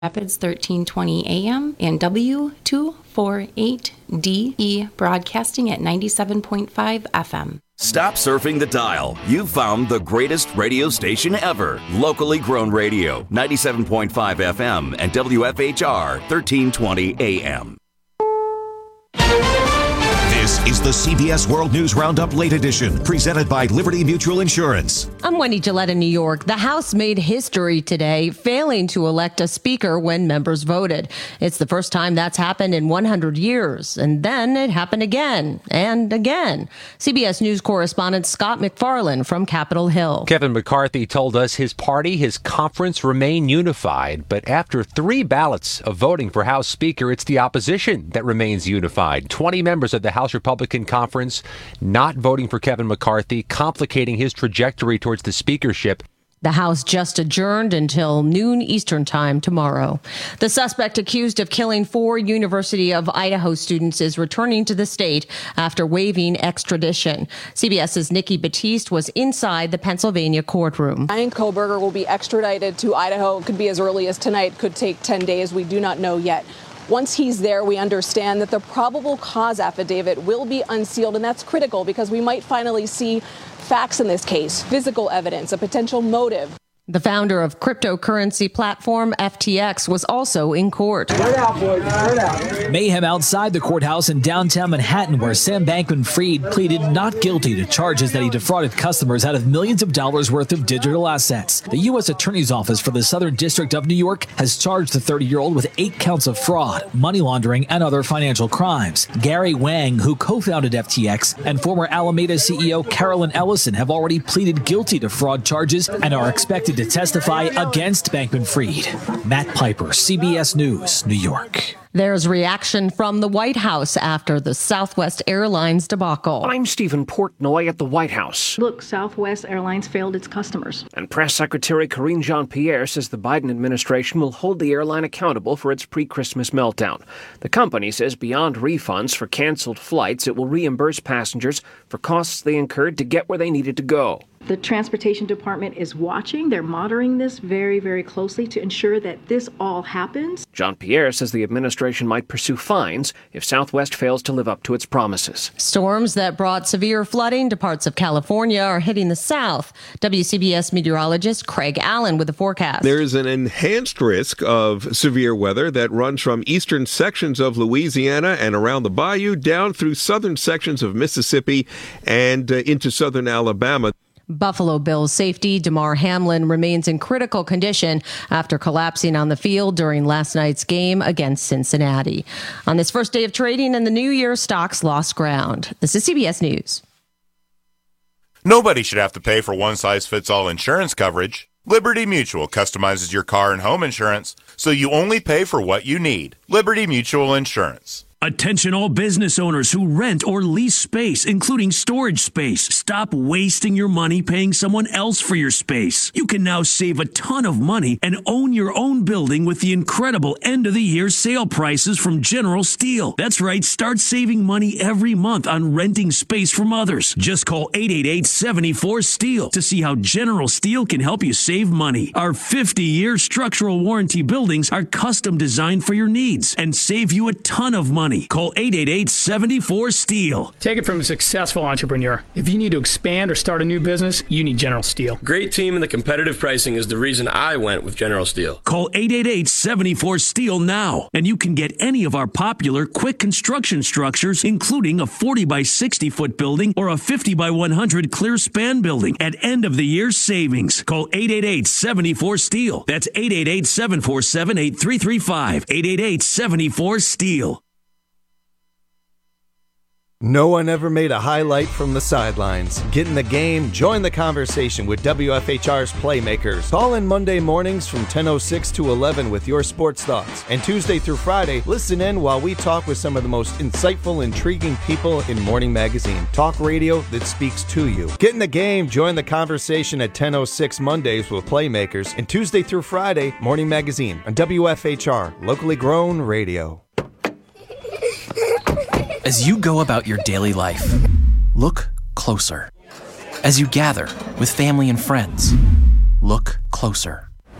Rapids 1320 AM and W248DE broadcasting at 97.5 FM. Stop surfing the dial. You've found the greatest radio station ever. Locally grown radio, 97.5 FM and WFHR 1320 AM. This is the CBS World News Roundup Late Edition, presented by Liberty Mutual Insurance. I'm Wendy Gillette in New York. The House made history today, failing to elect a speaker when members voted. It's the first time that's happened in 100 years. And then it happened again and again. CBS News correspondent Scott McFarland from Capitol Hill. Kevin McCarthy told us his party, his conference remain unified. But after 3 ballots of voting for House Speaker, it's the opposition that remains unified. 20 members of the House Republican Conference not voting for Kevin McCarthy, complicating his trajectory towards the speakership. The House just adjourned until noon Eastern time tomorrow. The suspect accused of killing 4 University of Idaho students is returning to the state after waiving extradition. CBS's Nikki Battiste was inside the Pennsylvania courtroom. Ryan Kohberger will be extradited to Idaho. It could be as early as tonight, could take 10 days. We do not know yet. Once he's there, we understand that the probable cause affidavit will be unsealed, and that's critical because we might finally see facts in this case, physical evidence, a potential motive. The founder of cryptocurrency platform FTX was also in court. Spread out, boys. Spread out. Mayhem outside the courthouse in downtown Manhattan, where Sam Bankman-Fried pleaded not guilty to charges that he defrauded customers out of millions of dollars worth of digital assets. The U.S. Attorney's Office for the Southern District of New York has charged the 30-year-old with 8 counts of fraud, money laundering, and other financial crimes. Gary Wang, who co-founded FTX, and former Alameda CEO Carolyn Ellison have already pleaded guilty to fraud charges and are expected to testify against Bankman-Fried. Matt Piper, CBS News, New York. There's reaction from the White House after the Southwest Airlines debacle. I'm Stephen Portnoy at the White House. Look, Southwest Airlines failed its customers. And Press Secretary Karine Jean-Pierre says the Biden administration will hold the airline accountable for its pre-Christmas meltdown. The company says beyond refunds for canceled flights, it will reimburse passengers for costs they incurred to get where they needed to go. The Transportation Department is watching. They're monitoring this very, very closely to ensure that this all happens. Jean-Pierre says the administration might pursue fines if Southwest fails to live up to its promises. Storms that brought severe flooding to parts of California are hitting the south. WCBS meteorologist Craig Allen with the forecast. There is an enhanced risk of severe weather that runs from eastern sections of Louisiana and around the bayou down through southern sections of Mississippi and into southern Alabama. Buffalo Bills safety Damar Hamlin remains in critical condition after collapsing on the field during last night's game against Cincinnati. On this first day of trading in the new year, stocks lost ground. This is CBS News. Nobody should have to pay for one-size-fits-all insurance coverage. Liberty Mutual customizes your car and home insurance, so you only pay for what you need. Liberty Mutual Insurance. Attention all business owners who rent or lease space, including storage space. Stop wasting your money paying someone else for your space. You can now save a ton of money and own your own building with the incredible end-of-the-year sale prices from General Steel. That's right, start saving money every month on renting space from others. Just call 888-74-STEEL to see how General Steel can help you save money. Our 50-year structural warranty buildings are custom designed for your needs and save you a ton of money. Call 888-74-STEEL. Take it from a successful entrepreneur. If you need to expand or start a new business, you need General Steel. Great team and the competitive pricing is the reason I went with General Steel. Call 888-74-STEEL now, and you can get any of our popular quick construction structures, including a 40 by 60 foot building or a 50 by 100 clear span building at end of the year savings. Call 888-74-STEEL. That's 888-747-8335. 888-74-STEEL. No one ever made a highlight from the sidelines. Get in the game, join the conversation with WFHR's Playmakers. Call in Monday mornings from 10:06 to 11 with your sports thoughts. And Tuesday through Friday, listen in while we talk with some of the most insightful, intriguing people in Morning Magazine. Talk radio that speaks to you. Get in the game, join the conversation at 10:06 Mondays with Playmakers. And Tuesday through Friday, Morning Magazine on WFHR, locally grown radio. As you go about your daily life, look closer. As you gather with family and friends, look closer.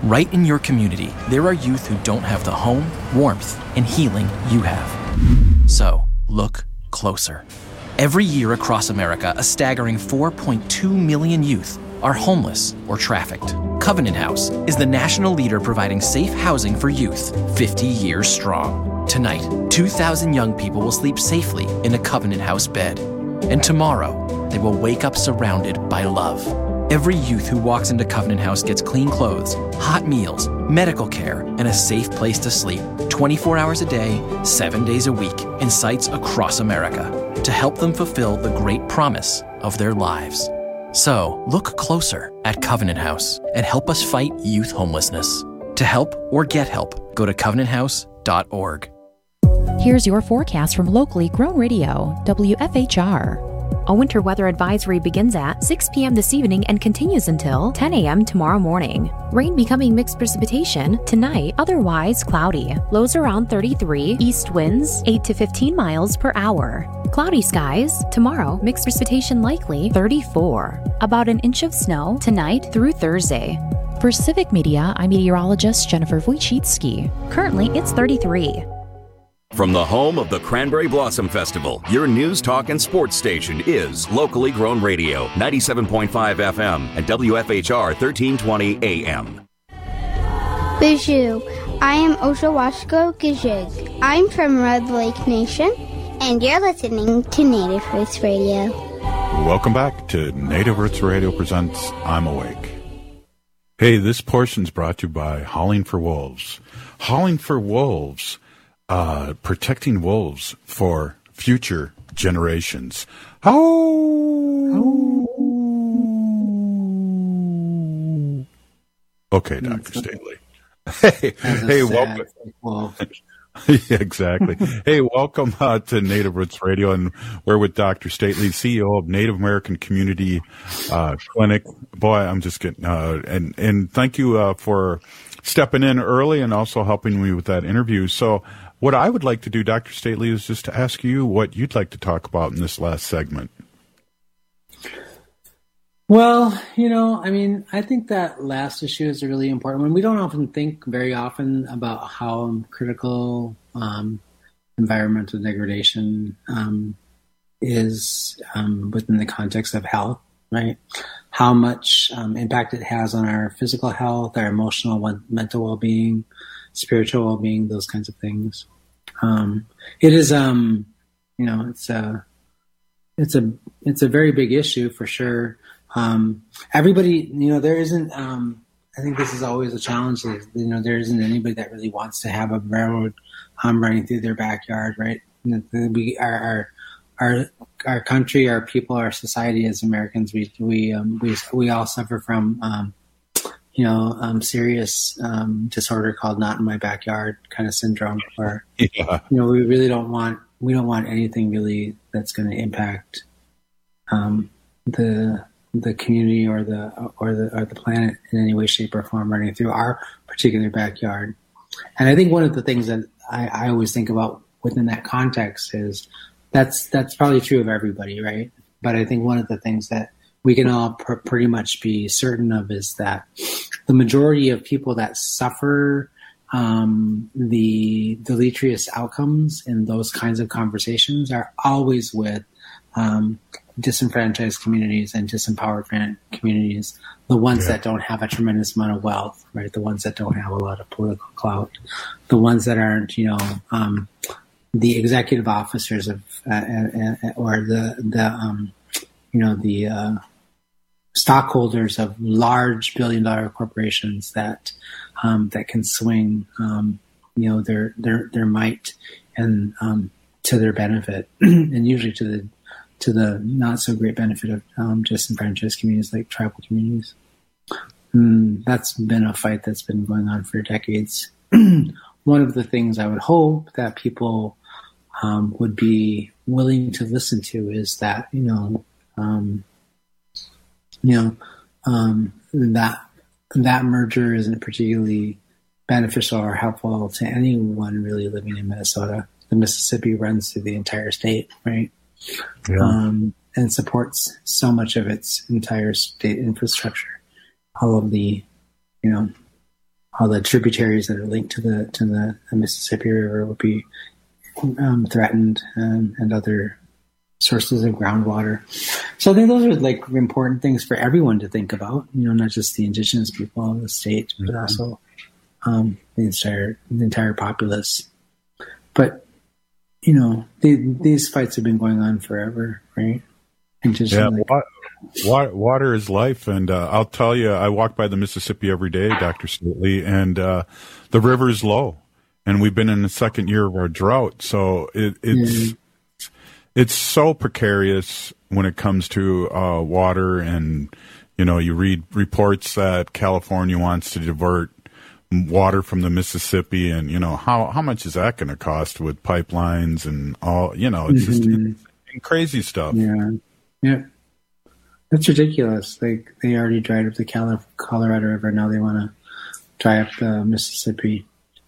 Right in your community, there are youth who don't have the home, warmth, and healing you have. So, look closer. Every year across America, a staggering 4.2 million youth are homeless or trafficked. Covenant House is the national leader providing safe housing for youth, 50 years strong. Tonight, 2,000 young people will sleep safely in a Covenant House bed. And tomorrow, they will wake up surrounded by love. Every youth who walks into Covenant House gets clean clothes, hot meals, medical care, and a safe place to sleep 24 hours a day, 7 days a week, in sites across America to help them fulfill the great promise of their lives. So, look closer at Covenant House and help us fight youth homelessness. To help or get help, go to covenanthouse.org. Here's your forecast from locally grown radio, WFHR. A winter weather advisory begins at 6 p.m. this evening and continues until 10 a.m. tomorrow morning. Rain becoming mixed precipitation tonight, otherwise cloudy. Lows around 33, east winds 8 to 15 miles per hour. Cloudy skies tomorrow, mixed precipitation likely 34. About an inch of snow tonight through Thursday. For Civic Media, I'm meteorologist Jennifer Wojcicki. Currently, it's 33. From the home of the Cranberry Blossom Festival, your news, talk, and sports station is Locally Grown Radio, 97.5 FM and WFHR 1320 AM. Bonjour, I am Oshawashko Gijig. I'm from Red Lake Nation, and you're listening to Native Roots Radio. Welcome back to Native Roots Radio presents I'm Awake. Hey, this portion's brought to you by Howling for Wolves. Howling for Wolves. Protecting wolves for future generations. Okay, Dr. Staley. Hey, welcome. Yeah, exactly. Hey, welcome to Native Roots Radio, and we're with Dr. Staley, CEO of Native American Community Clinic. Boy, I'm just getting and thank you for stepping in early and also helping me with that interview. So, what I would like to do, Dr. Staley, is just to ask you what you'd like to talk about in this last segment. Well, I think that last issue is a really important one. We don't often think very often about how critical environmental degradation is within the context of health, right? How much impact it has on our physical health, our emotional, mental well-being, spiritual well-being, those kinds of things. It is, it's a very big issue for sure. Everybody, there isn't, I think this is always a challenge. There isn't anybody that really wants to have a railroad, running through their backyard, right? We, our country, our people, our society as Americans, we all suffer from, serious disorder called "not in my backyard" kind of syndrome, where we really don't want anything really that's going to impact the community or the planet in any way, shape, or form running through our particular backyard. And I think one of the things that I always think about within that context is that's probably true of everybody, right? But I think one of the things that we can all pretty much be certain of is that the majority of people that suffer the deleterious outcomes in those kinds of conversations are always with disenfranchised communities and disempowered communities, the ones that don't have a tremendous amount of wealth, right? The ones that don't have a lot of political clout, the ones that aren't, the executive officers of, or the stockholders of large billion-dollar corporations that can swing, their might and to their benefit, and usually to the not so great benefit of disenfranchised communities like tribal communities. That's been a fight that's been going on for decades. One of the things I would hope that people would be willing to listen to is that that merger isn't particularly beneficial or helpful to anyone really living in Minnesota. The Mississippi runs through the entire state, right? Yeah. And supports so much of its entire state infrastructure. All of the, all the tributaries that are linked to the Mississippi River will be threatened, and other sources of groundwater. So I think those are like important things for everyone to think about. Not just the indigenous people of the state, but also the entire populace. But these fights have been going on forever, right? Water is life, and I'll tell you, I walk by the Mississippi every day, Dr. Stately, and the river is low, and we've been in the second year of our drought, so it's so precarious when it comes to water, and you read reports that California wants to divert water from the Mississippi, and how much is that going to cost with pipelines and all? It's just crazy stuff. Yeah. That's ridiculous. Like, they already dried up the Colorado River. Now they want to dry up the Mississippi.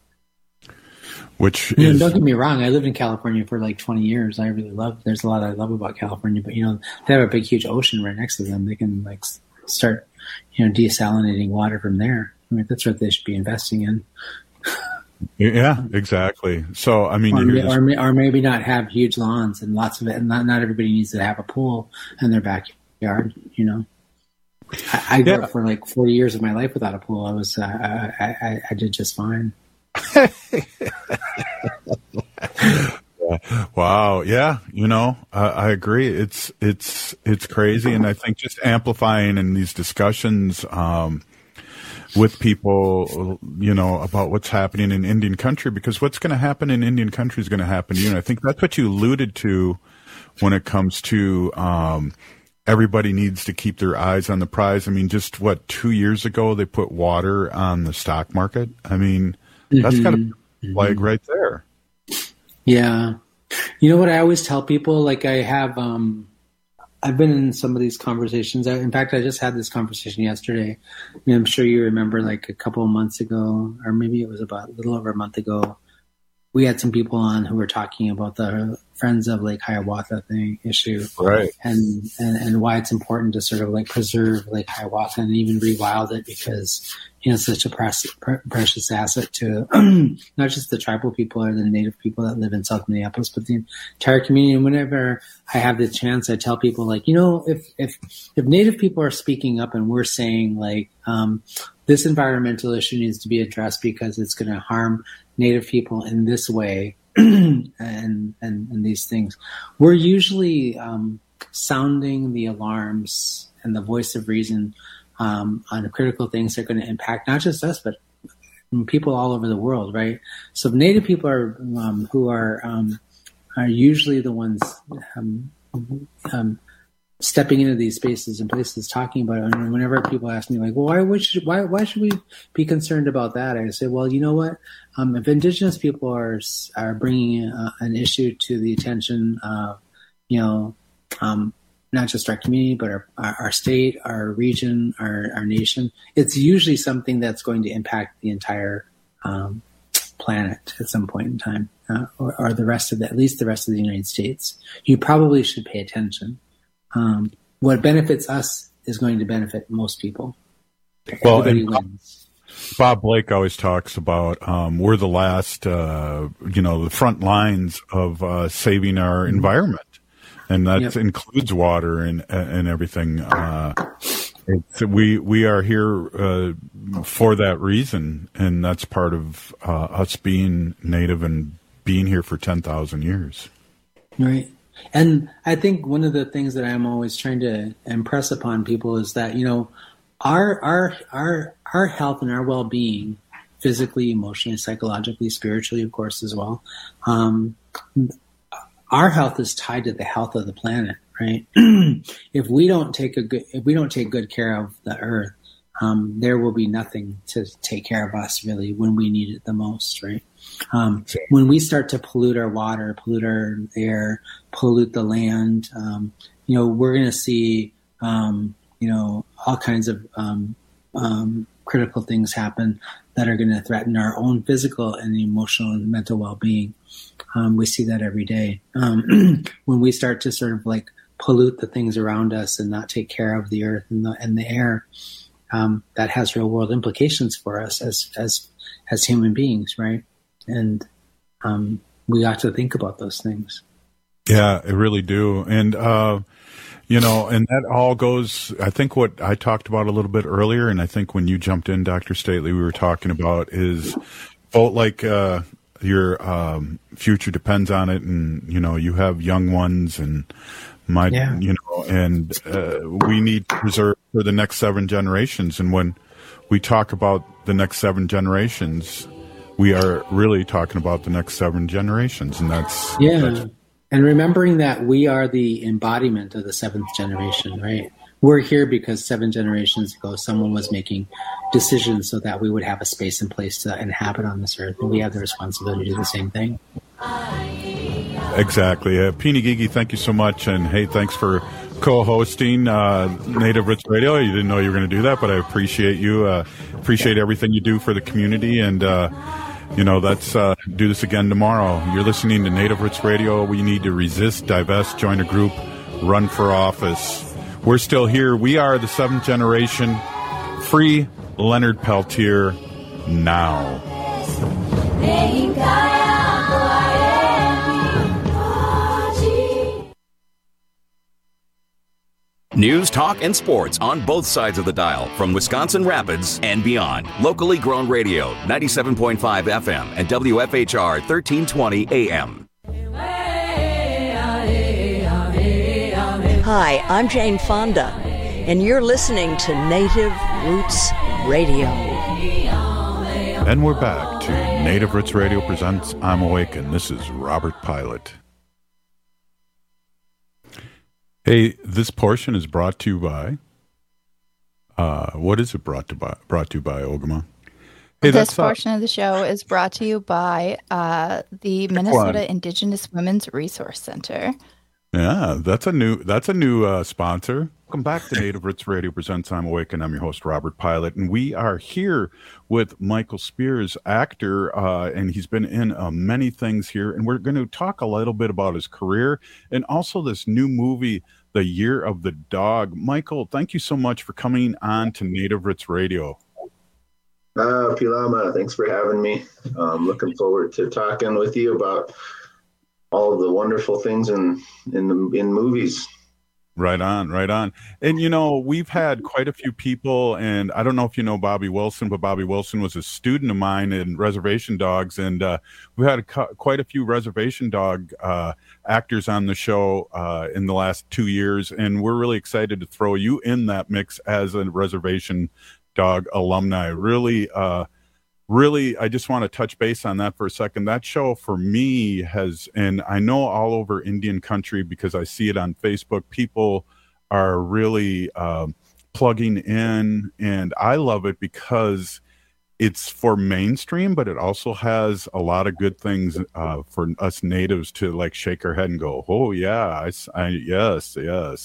Which don't get me wrong. I lived in California for like 20 years. There's a lot I love about California, but they have a big, huge ocean right next to them. They can like start, desalinating water from there. I mean, that's what they should be investing in. Yeah, exactly. So, I mean, or maybe not have huge lawns and lots of it. And not everybody needs to have a pool in their backyard. I grew up for like 40 years of my life without a pool. I did just fine. Wow. Yeah. I agree. It's crazy. And I think just amplifying in these discussions, with people, about what's happening in Indian country, because what's going to happen in Indian country is going to happen to you. And I think that's what you alluded to when it comes to, everybody needs to keep their eyes on the prize. I mean, just 2 years ago, they put water on the stock market. I mean, that's got a flag right there. Yeah. You know what I always tell people? Like, I have, I've been in some of these conversations. In fact, I just had this conversation yesterday. I'm sure you remember, like a couple of months ago, or maybe it was about a little over a month ago, we had some people on who were talking about the Friends of Lake Hiawatha issue, right? And why it's important to sort of like preserve Lake Hiawatha and even rewild it, because it's such a precious asset to not just the tribal people or the native people that live in South Minneapolis, but the entire community. And whenever I have the chance, I tell people, like, if native people are speaking up and we're saying like this environmental issue needs to be addressed because it's going to harm native people in this way, and these things, we're usually sounding the alarms and the voice of reason on critical things that are going to impact not just us, but people all over the world, right? So native people are who are usually the ones stepping into these spaces and places talking about it. And whenever people ask me, like, well, why should we be concerned about that? I say, well, you know what? If Indigenous people are bringing an issue to the attention of, not just our community, but our state, our region, our nation, it's usually something that's going to impact the entire planet at some point in time, or at least the rest of the United States. You probably should pay attention. What benefits us is going to benefit most people. Everybody wins. Bob Blake always talks about we're the last, the front lines of saving our environment, and that includes water and everything. We are here for that reason, and that's part of us being Native and being here for 10,000 years. Right. And I think one of the things that I'm always trying to impress upon people is that, our health and our well-being, physically, emotionally, psychologically, spiritually, of course, as well. Our health is tied to the health of the planet, right? If we don't take good care of the earth, there will be nothing to take care of us really when we need it the most, right? When we start to pollute our water, pollute our air, pollute the land, we're going to see, all kinds of critical things happen that are going to threaten our own physical and emotional and mental well-being. We see that every day. When we start to sort of like pollute the things around us and not take care of the earth and the air, that has real world implications for us as human beings, right? And we ought to think about those things. Yeah, I really do. And, and that all goes, I think what I talked about a little bit earlier, and I think when you jumped in, Dr. Stately, we were talking about is both like your future depends on it. And, you have young ones and we need to preserve for the next 7 generations. And when we talk about the next 7 generations, we are really talking about the next 7 generations. And that's and remembering that we are the embodiment of the 7th generation, right? We're here because 7 generations ago, someone was making decisions so that we would have a space and place to inhabit on this earth. And we have the responsibility to do the same thing. Exactly. Peony Gigi, thank you so much. And hey, thanks for co-hosting Native Roots Radio. You didn't know you were going to do that, but I appreciate you. Appreciate everything you do for the community. And, let's do this again tomorrow. You're listening to Native Roots Radio. We need to resist, divest, join a group, run for office. We're still here. We are the 7th generation. Free Leonard Peltier now. News, talk, and sports on both sides of the dial from Wisconsin Rapids and beyond. Locally grown radio, 97.5 FM and WFHR 1320 AM. Hi, I'm Jane Fonda, and you're listening to Native Roots Radio. And we're back to Native Roots Radio presents I'm Awakened. This is Robert Pilot. Hey, this portion is brought to you by, what is it brought to you by, Ogama? Hey, this portion of the show is brought to you by the Minnesota Indigenous Women's Resource Center. Yeah, that's a new sponsor. Welcome back to Native Roots Radio presents I'm Awakened. I'm your host, Robert Pilot, and we are here with Michael Spears, actor, and he's been in many things here, and we're going to talk a little bit about his career and also this new movie, The Year of the Dog. Michael, thank you so much for coming on to Native Roots Radio. Pilama, thanks for having me. Looking forward to talking with you about all of the wonderful things in movies. Right on. And, we've had quite a few people, and I don't know if you know Bobby Wilson, but Bobby Wilson was a student of mine in Reservation Dogs, and we've had quite a few Reservation Dog actors on the show in the last 2 years, and we're really excited to throw you in that mix as a Reservation Dog alumni. Really, I just want to touch base on that for a second. That show for me has, and I know all over Indian country because I see it on Facebook, people are really plugging in, and I love it because it's for mainstream, but it also has a lot of good things for us natives to like shake our head and go, oh yeah, yes.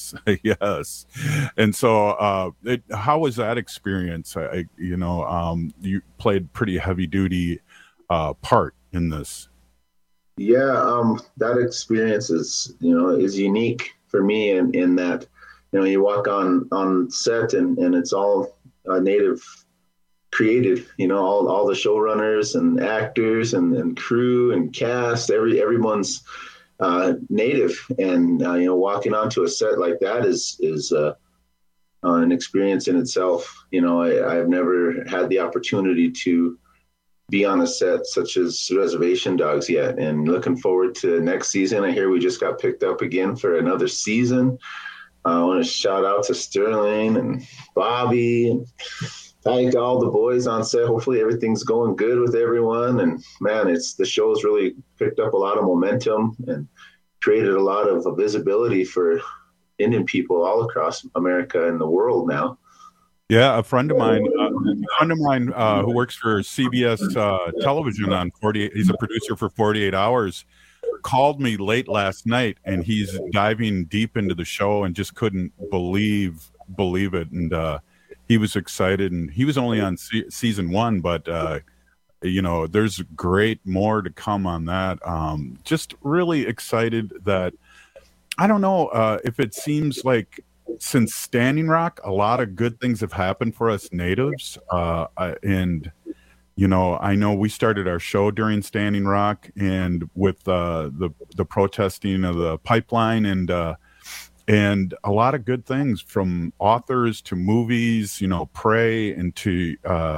And so, how was that experience? You played pretty heavy duty part in this. Yeah, that experience is unique for me in that, you walk on set and it's all native created, all the showrunners and actors and crew and cast, everyone's native, and walking onto a set like that is an experience in itself. I've never had the opportunity to be on a set such as Reservation Dogs yet, and looking forward to next season. I hear we just got picked up again for another season. I want to shout out to Sterling and Bobby and thank all the boys on set. Hopefully everything's going good with everyone. And man, the show's really picked up a lot of momentum and created a lot of visibility for Indian people all across America and the world now. Yeah, a friend of mine who works for CBS television on 48, he's a producer for 48 Hours, called me late last night, and he's diving deep into the show and just couldn't believe it. And he was excited, and he was only on season 1, but there's great more to come on that. Just really excited that, I don't know if it seems like since Standing Rock, a lot of good things have happened for us natives. And, I know we started our show during Standing Rock and with the protesting of the pipeline and a lot of good things from authors to movies, Prey and to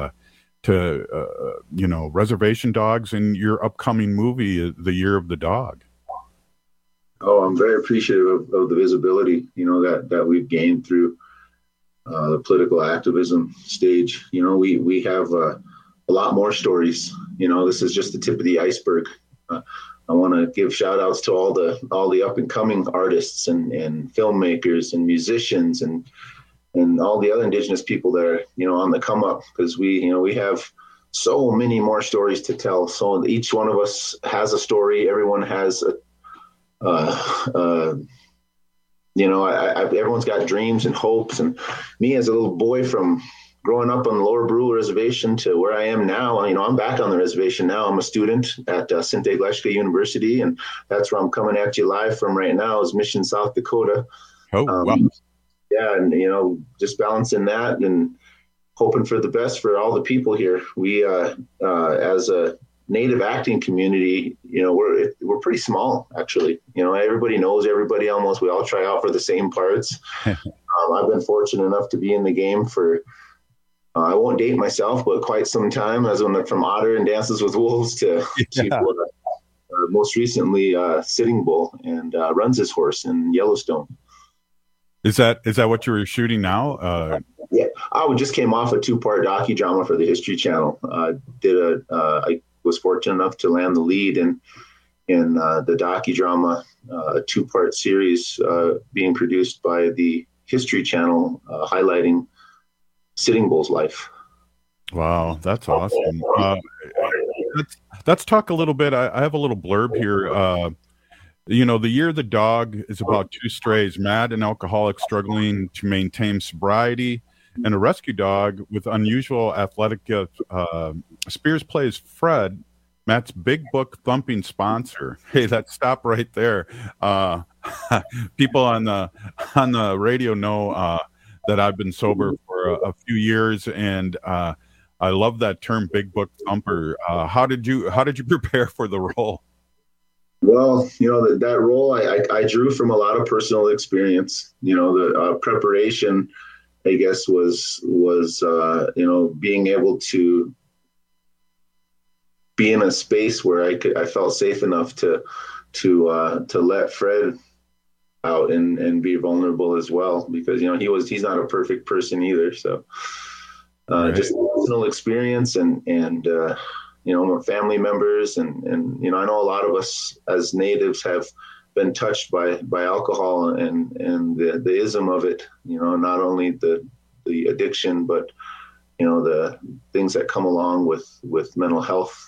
Reservation Dogs and your upcoming movie, The Year of the Dog. Oh, I'm very appreciative of the visibility, that we've gained through the political activism stage. We have a lot more stories. This is just the tip of the iceberg. I want to give shout outs to all the up and coming artists and filmmakers and musicians and all the other Indigenous people that are, on the come up, because we have so many more stories to tell. So each one of us has a story. Everyone has everyone's got dreams and hopes. And me as a little boy from growing up on the Lower Brule Reservation to where I am now, I'm back on the reservation now. I'm a student at Sinte Gleshka University, and that's where I'm coming at you live from right now is Mission, South Dakota. Oh, wow. Yeah, and, just balancing that and hoping for the best for all the people here. We, as a Native acting community, we're pretty small, actually. Everybody knows everybody almost. We all try out for the same parts. I've been fortunate enough to be in the game for, I won't date myself, but quite some time. As from Otter and Dances with Wolves to most recently Sitting Bull and Runs His Horse in Yellowstone. Is that what you were shooting now? Yeah, we just came off a 2-part docudrama for the History Channel. I was fortunate enough to land the lead in the docudrama, a 2-part series being produced by the History Channel, highlighting Sitting Bull's life. Wow, that's awesome. Let's talk a little bit. I have a little blurb here. The Year of the Dog is about 2 strays, mad and alcoholic, struggling to maintain sobriety, and a rescue dog with unusual athletic gifts. Spears plays Fred, Matt's big book thumping sponsor. Hey, let's stop right there. People on the radio know that I've been sober for a few years, and I love that term, big book thumper. How did you prepare for the role? Well, that role I drew from a lot of personal experience. The preparation, I guess, was being able to be in a space where I felt safe enough to let Fred out and be vulnerable as well, because he's not a perfect person either. So right. Just personal experience and family members and I know a lot of us as natives have been touched by alcohol and the ism of it, not only the addiction, but the things that come along with mental health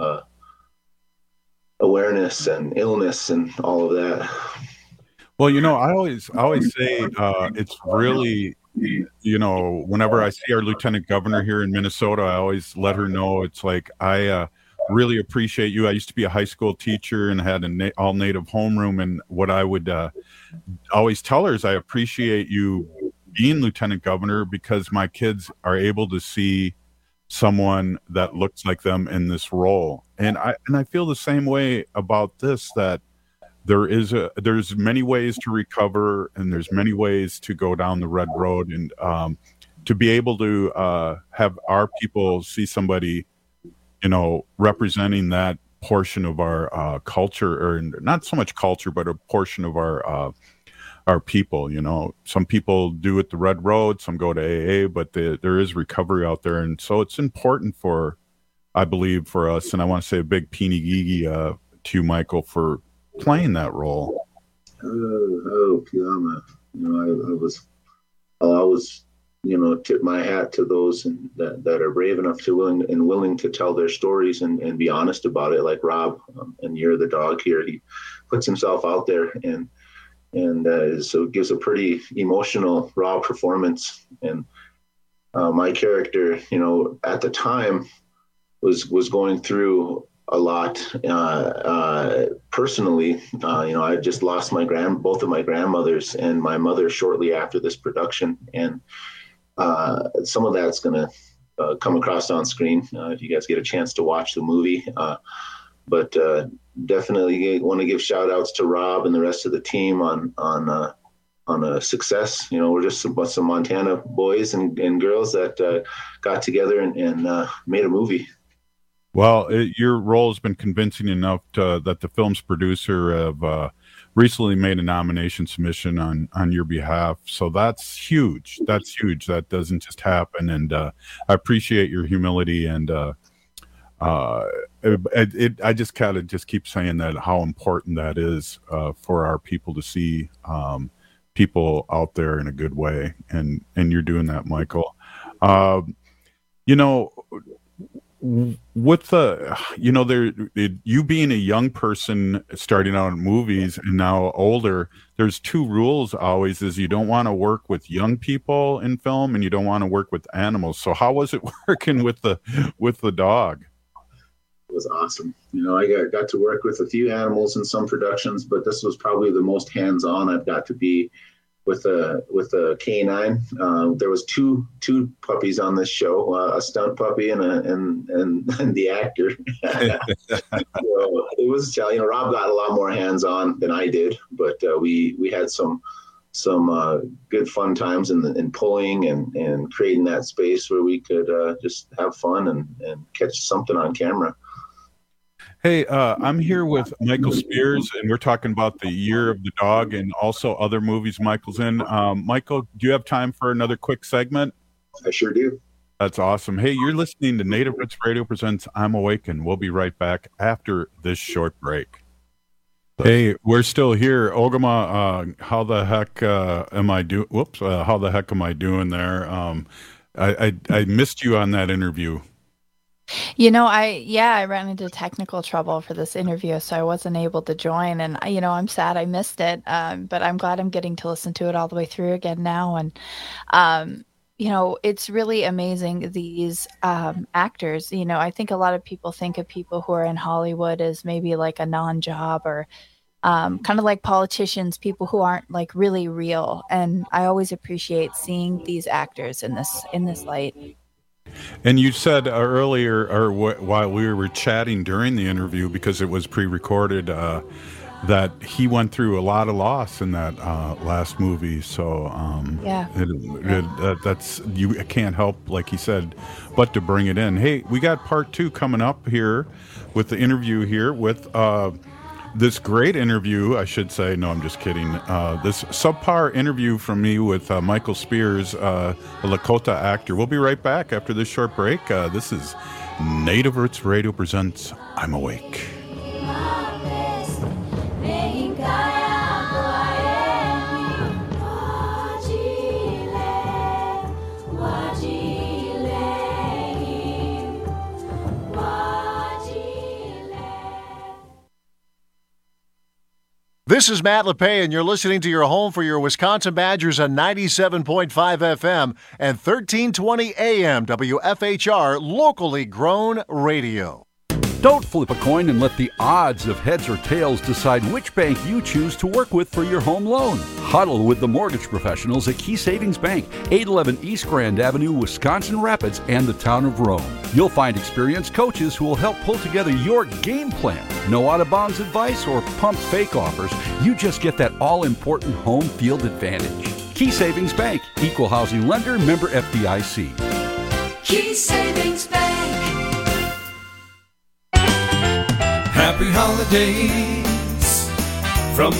awareness and illness and all of that. Well, I always say it's really, whenever I see our lieutenant governor here in Minnesota, I always let her know it's like, I really appreciate you. I used to be a high school teacher and had an all native homeroom. And what I would always tell her is I appreciate you being lieutenant governor because my kids are able to see someone that looks like them in this role. And I feel the same way about this, that there's many ways to recover and there's many ways to go down the red road, and to be able to have our people see somebody, representing that portion of our culture, or not so much culture, but a portion of our people. Some people do it the red road, some go to AA, but there is recovery out there. And so it's important I believe for us, and I want to say a big peeny-gigi to you, Michael, for playing that role. Piama. I'll always, tip my hat to those that are brave enough to willing to tell their stories and be honest about it. Like Rob and Year of the Dog here, he puts himself out there and so it gives a pretty emotional, raw performance. And my character, at the time was going through a lot personally. I just lost both of my grandmothers and my mother shortly after this production, and some of that's going to come across on screen if you guys get a chance to watch the movie. But definitely want to give shout outs to Rob and the rest of the team on a success. We're just some Montana boys and girls that got together and made a movie. Well, your role has been convincing enough that the film's producer have recently made a nomination submission on your behalf. So that's huge. That's huge. That doesn't just happen. And I appreciate your humility. And I just kind of just keep saying that, how important that is for our people to see people out there in a good way. And you're doing that, Michael. With you being a young person starting out in movies and now older, there's two rules always: is you don't want to work with young people in film and you don't want to work with animals. So how was it working with the dog? It was awesome. I got to work with a few animals in some productions, but this was probably the most hands-on I've got to be with a canine. There was two puppies on this show, a stunt puppy and the actor. So it was, Rob got a lot more hands on than I did, but we had some good fun times in pulling and creating that space where we could just have fun and catch something on camera. Hey, I'm here with Michael Spears, and we're talking about The Year of the Dog and also other movies Michael's in. Michael, do you have time for another quick segment? I sure do. That's awesome. Hey, you're listening to Native Roots Radio presents I'm Awake, and we'll be right back after this short break. Hey, we're still here. Ogama, how the heck am I doing? Whoops, how the heck am I doing there? I missed you on that interview. I ran into technical trouble for this interview, so I wasn't able to join. And, I'm sad I missed it, but I'm glad I'm getting to listen to it all the way through again now. And, it's really amazing, these actors. I think a lot of people think of people who are in Hollywood as maybe like a non-job or kind of like politicians, people who aren't like really real. And I always appreciate seeing these actors in this light. And you said earlier, or while we were chatting during the interview, because it was pre-recorded, that he went through a lot of loss in that last movie. So that's, you can't help, like he said, but to bring it in. Hey, we got part 2 coming up here with the interview here with this great interview, I should say. No, I'm just kidding. This subpar interview from me with Michael Spears, a Lakota actor. We'll be right back after this short break. This is Native Roots Radio presents I'm Awake. This is Matt LePay, and you're listening to your home for your Wisconsin Badgers on 97.5 FM and 1320 AM WFHR, locally grown radio. Don't flip a coin and let the odds of heads or tails decide which bank you choose to work with for your home loan. Huddle with the mortgage professionals at Key Savings Bank, 811 East Grand Avenue, Wisconsin Rapids, and the town of Rome. You'll find experienced coaches who will help pull together your game plan. No out-of-bounds advice or pump fake offers. You just get that all-important home field advantage. Key Savings Bank, equal housing lender, member FDIC. Key Savings Bank. Happy holidays from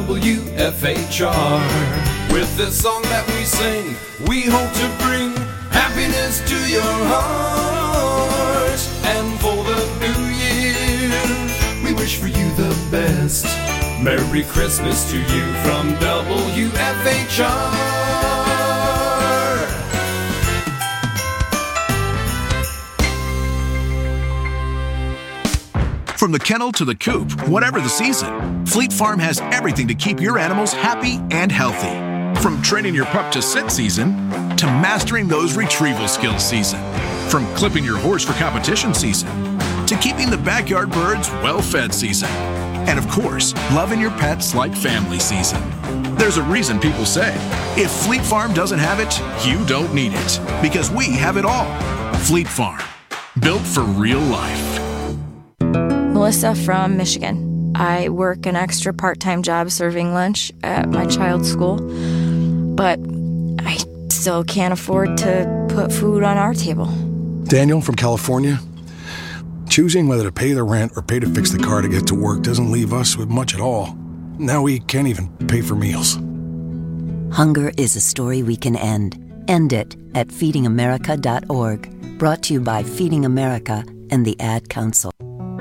WFHR. With this song that we sing, we hope to bring happiness to your heart. And for the new year, we wish for you the best. Merry Christmas to you from WFHR. From the kennel to the coop, whatever the season, Fleet Farm has everything to keep your animals happy and healthy. From training your pup to sit season, to mastering those retrieval skills season. From clipping your horse for competition season, to keeping the backyard birds well-fed season. And of course, loving your pets like family season. There's a reason people say, if Fleet Farm doesn't have it, you don't need it. Because we have it all. Fleet Farm, built for real life. Melissa from Michigan. I work an extra part-time job serving lunch at my child's school, but I still can't afford to put food on our table. Daniel from California. Choosing whether to pay the rent or pay to fix the car to get to work doesn't leave us with much at all. Now we can't even pay for meals. Hunger is a story we can end. End it at feedingamerica.org. Brought to you by Feeding America and the Ad Council.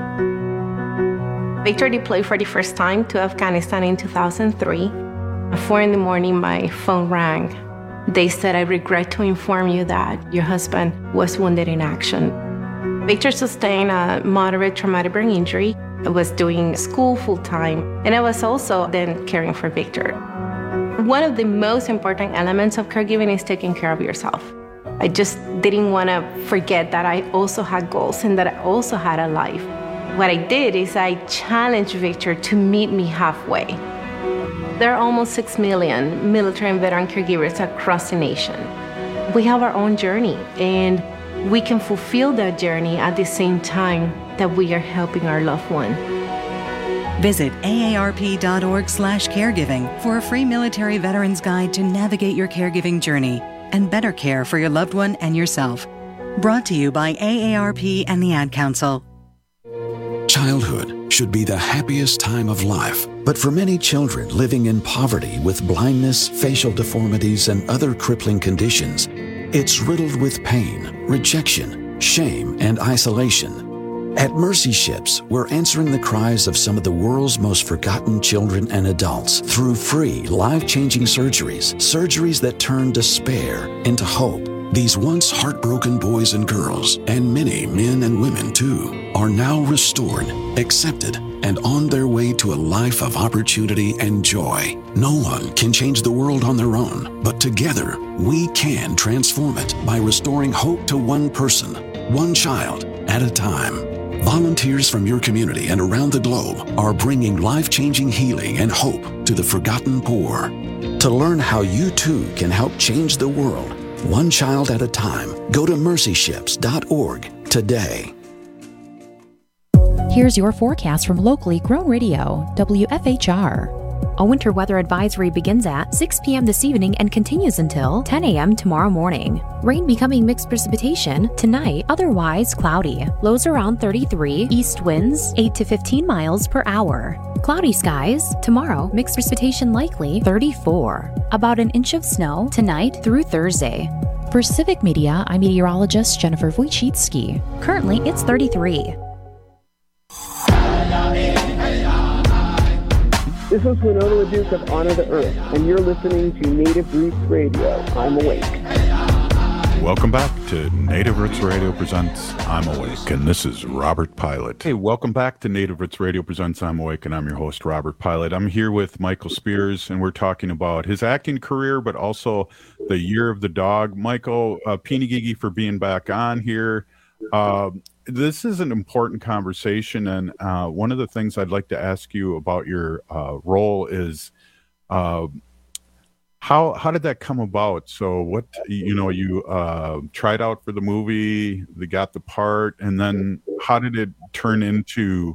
Victor deployed for the first time to Afghanistan in 2003. At 4 a.m, my phone rang. They said, "I regret to inform you that your husband was wounded in action." Victor sustained a moderate traumatic brain injury. I was doing school full-time, and I was also then caring for Victor. One of the most important elements of caregiving is taking care of yourself. I just didn't want to forget that I also had goals and that I also had a life. What I did is I challenged Victor to meet me halfway. There are almost 6 million military and veteran caregivers across the nation. We have our own journey, and we can fulfill that journey at the same time that we are helping our loved one. Visit aarp.org/caregiving for a free military veterans guide to navigate your caregiving journey and better care for your loved one and yourself. Brought to you by AARP and the Ad Council. Childhood should be the happiest time of life, but for many children living in poverty with blindness, facial deformities, and other crippling conditions, it's riddled with pain, rejection, shame, and isolation. At Mercy Ships, we're answering the cries of some of the world's most forgotten children and adults through free, life-changing surgeries that turn despair into hope. These once heartbroken boys and girls, and many men and women too, are now restored, accepted, and on their way to a life of opportunity and joy. No one can change the world on their own, but together we can transform it by restoring hope to one person, one child at a time. Volunteers from your community and around the globe are bringing life-changing healing and hope to the forgotten poor. To learn how you too can help change the world, one child at a time, go to mercyships.org today. Here's your forecast from locally grown radio, WFHR. A winter weather advisory begins at 6 p.m. this evening and continues until 10 a.m. tomorrow morning. Rain becoming mixed precipitation tonight, otherwise cloudy. Lows around 33, east winds 8 to 15 miles per hour. Cloudy skies tomorrow, mixed precipitation likely 34. About an inch of snow tonight through Thursday. For Civic Media, I'm meteorologist Jennifer Wojcicki. Currently, it's 33. This is Winona LaDuke of Honor the Earth, and you're listening to Native Roots Radio. I'm Awake. Welcome back to Native Roots Radio Presents I'm Awake, and this is Robert Pilot. Hey, welcome back to Native Roots Radio Presents I'm Awake, and I'm your host, Robert Pilot. I'm here with Michael Spears, and we're talking about his acting career, but also the Year of the Dog. Michael, Pinigigi for being back on here. This is an important conversation, and one of the things I'd like to ask you about your role is how did that come about? So what, you tried out for the movie, they got the part, and then how did it turn into,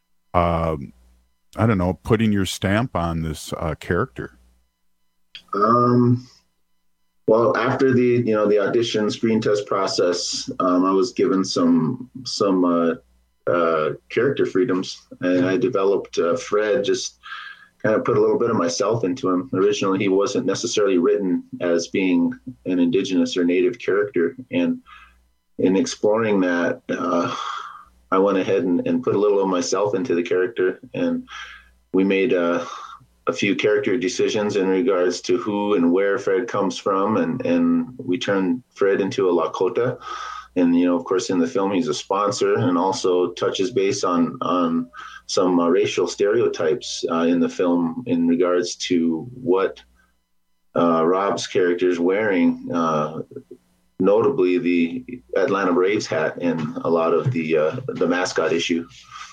putting your stamp on this character? Well, after the audition screen test process, I was given some character freedoms, and I developed Fred. Just kind of put a little bit of myself into him. Originally, he wasn't necessarily written as being an indigenous or native character, and in exploring that, I went ahead and put a little of myself into the character, and we made a few character decisions in regards to who and where Fred comes from, and we turned Fred into a Lakota. And, of course, in the film, he's a sponsor, and also touches base on some racial stereotypes in the film in regards to what Rob's character is wearing. notably the Atlanta Braves hat in a lot of the mascot issue.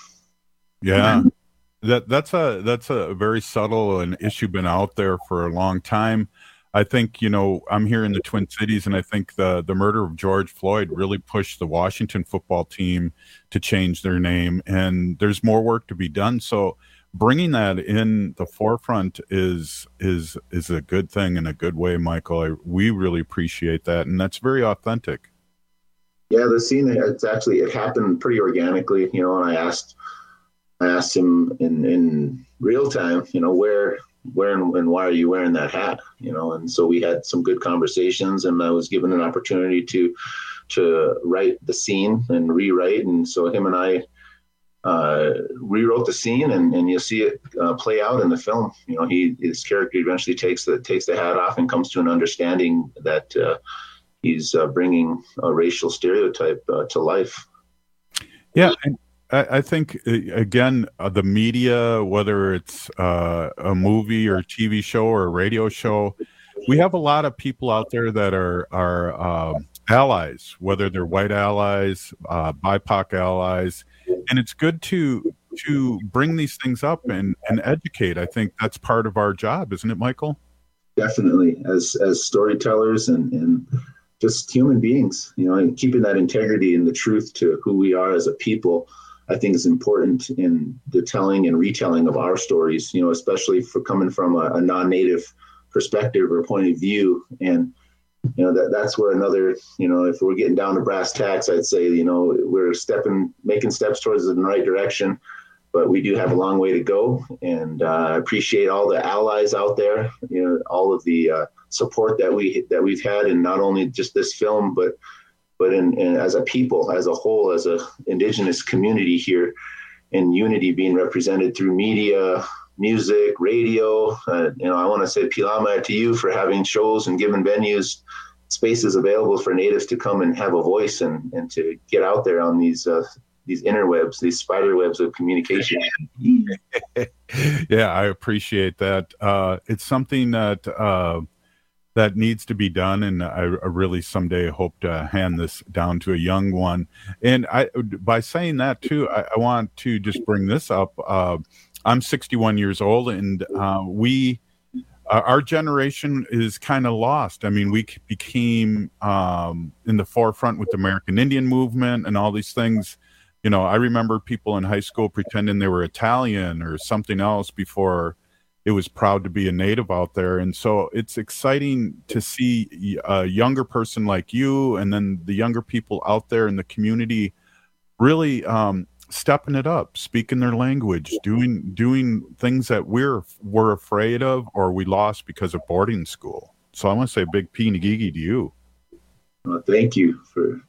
Yeah, that's a very subtle an issue been out there for a long time. I think, I'm here in the Twin Cities, and I think the murder of George Floyd really pushed the Washington football team to change their name, and there's more work to be done. So bringing that in the forefront is a good thing in a good way, Michael. We really appreciate that, and that's very authentic. Yeah, the scene, it happened pretty organically, and I asked him in real time, where and why are you wearing that hat? And so we had some good conversations, and I was given an opportunity to write the scene and rewrite. And so him and I rewrote the scene, and you'll see it play out in the film. His character eventually takes the hat off and comes to an understanding that he's bringing a racial stereotype to life. Yeah. And I think, again, the media, whether it's a movie or a TV show or a radio show, we have a lot of people out there that are allies, whether they're white allies, BIPOC allies, and it's good to bring these things up and educate. I think that's part of our job, isn't it, Michael? Definitely, as storytellers and just human beings, and keeping that integrity and the truth to who we are as a people, I think is important in the telling and retelling of our stories, especially for coming from a non-native perspective or point of view. And, that's where another, if we're getting down to brass tacks, I'd say, we're making steps towards the right direction, but we do have a long way to go. And I appreciate all the allies out there, all of the support that we've had, and not only just this film, but in as a people, as a whole, as a Indigenous community here, in unity being represented through media, music, radio. I want to say Pilama to you for having shows and giving venues, spaces available for Natives to come and have a voice and to get out there on these interwebs, these spider webs of communication. Yeah, I appreciate that. It's something that needs to be done, and I really someday hope to hand this down to a young one. And by saying that too, I want to just bring this up. I'm 61 years old, and our generation is kind of lost. I mean, we became in the forefront with the American Indian movement and all these things. I remember people in high school pretending they were Italian or something else before it was proud to be a Native out there. And so it's exciting to see a younger person like you, and then the younger people out there in the community really stepping it up, speaking their language, doing things that we're afraid of or we lost because of boarding school. So I want to say a big P-Nagigi to you. Thank you for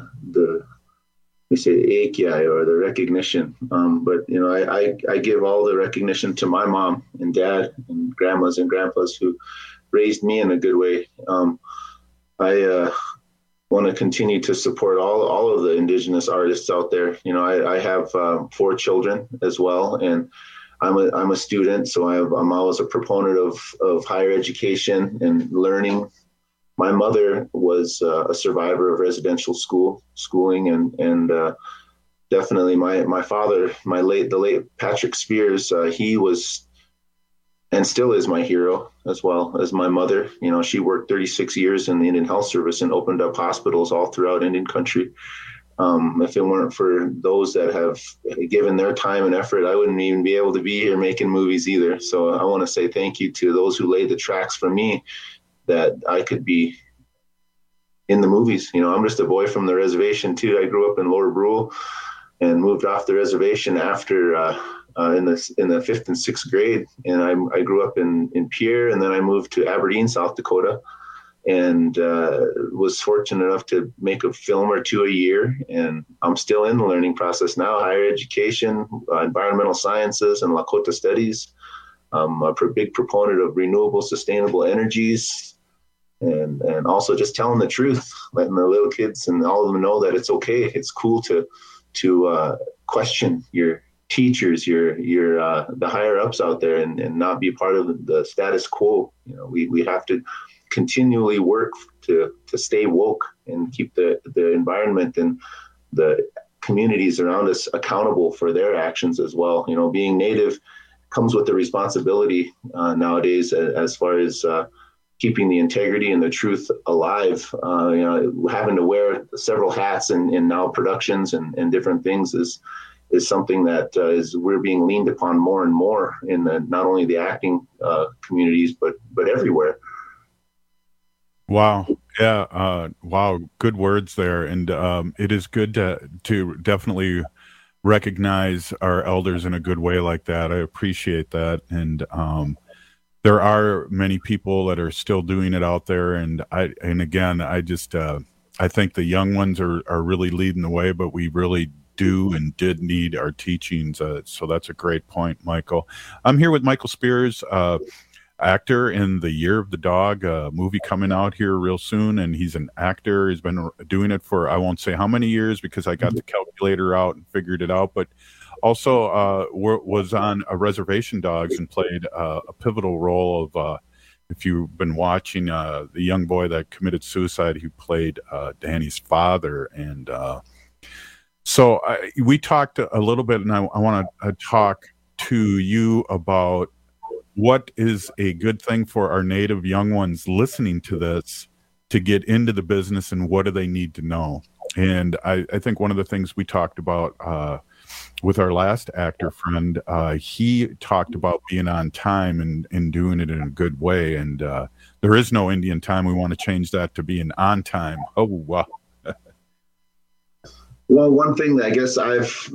we say Eikiai, or the recognition. But I give all the recognition to my mom and dad and grandmas and grandpas who raised me in a good way. I want to continue to support all of the Indigenous artists out there. I have 4 children as well, and I'm a student, so I'm always a proponent of higher education and learning. My mother was a survivor of residential schooling, and definitely my father, the late Patrick Spears, he was and still is my hero, as well as my mother. She worked 36 years in the Indian Health Service and opened up hospitals all throughout Indian country. If it weren't for those that have given their time and effort, I wouldn't even be able to be here making movies either. So I want to say thank you to those who laid the tracks for me, that I could be in the movies. I'm just a boy from the reservation too. I grew up in Lower Brule and moved off the reservation after in the 5th and 6th grade. And I grew up in Pierre, and then I moved to Aberdeen, South Dakota, and was fortunate enough to make a film or 2 a year. And I'm still in the learning process now, higher education, environmental sciences, and Lakota studies. I'm a big proponent of renewable, sustainable energies, and also just telling the truth, letting the little kids and all of them know that it's okay. It's cool to question your teachers, your the higher ups out there, and not be part of the status quo. We have to continually work to stay woke and keep the environment and the communities around us accountable for their actions as well. You know, being Native comes with the responsibility nowadays as far as keeping the integrity and the truth alive. You know, having to wear several hats in now productions and different things is something that we're being leaned upon more and more in not only the acting communities but everywhere. Wow. Yeah. Wow. Good words there. And it is good to definitely recognize our elders in a good way like that. I appreciate that. And there are many people that are still doing it out there. And again, I think the young ones are really leading the way, but we really do and did need our teachings. So that's a great point, Michael. I'm here with Michael Spears, actor in The Year of the Dog, a movie coming out here real soon. And he's an actor. He's been doing it for, I won't say how many years because I got the calculator out and figured it out, but also was on Reservation Dogs and played a pivotal role of, if you've been watching, the young boy that committed suicide, he played Danny's father. And so we talked a little bit, and I want to talk to you about what is a good thing for our Native young ones listening to this to get into the business, and what do they need to know? And I think one of the things we talked about with our last actor friend, he talked about being on time and doing it in a good way. And there is no Indian time. We want to change that to being on time. Oh, wow. Well, one thing that I guess I've